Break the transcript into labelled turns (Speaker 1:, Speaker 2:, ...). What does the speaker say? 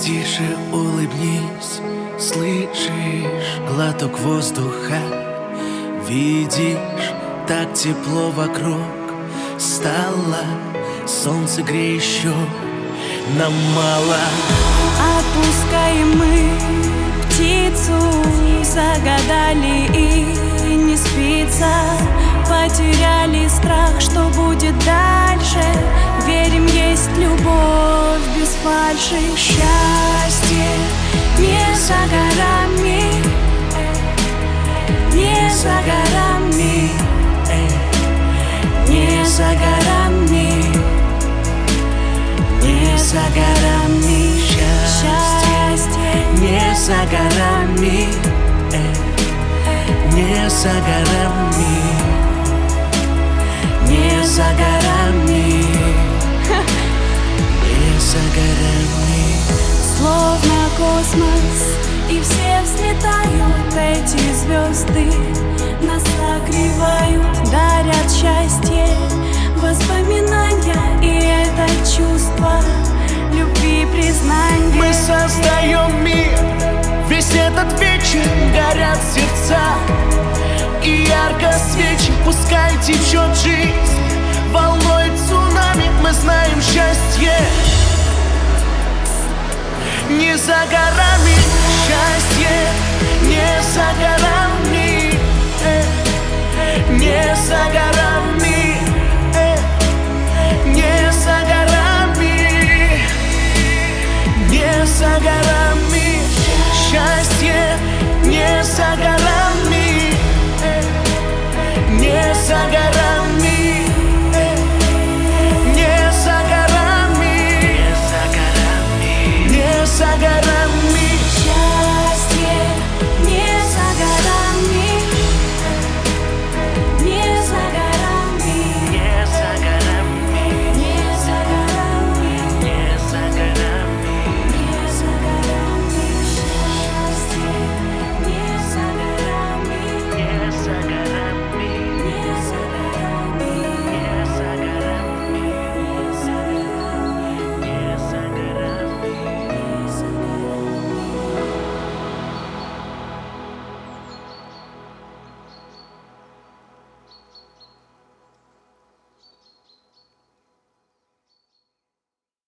Speaker 1: Тише улыбнись, слышишь глоток воздуха. Видишь, так тепло вокруг стало, солнце греет еще, нам мало.
Speaker 2: Отпускаем мы птицу, загадали и не спится. Потеряли страх, что будет дальше. Верим, есть любовь без фальши. Счастье не за горами, не за горами, не за горами, не за горами. Счастье
Speaker 1: Не за горами, не за горами, не за горами, не за горами.
Speaker 2: словно космос, и все взлетают. Эти звезды нас согревают, дарят счастье, воспоминания. И это чувство любви, признания.
Speaker 1: Мы создаем мир, весь этот вечер горят сердца. И ярко свечи, пускай течет жизнь волной цунами. Мы знаем счастье не за горами, счастье не за горами, не за горами.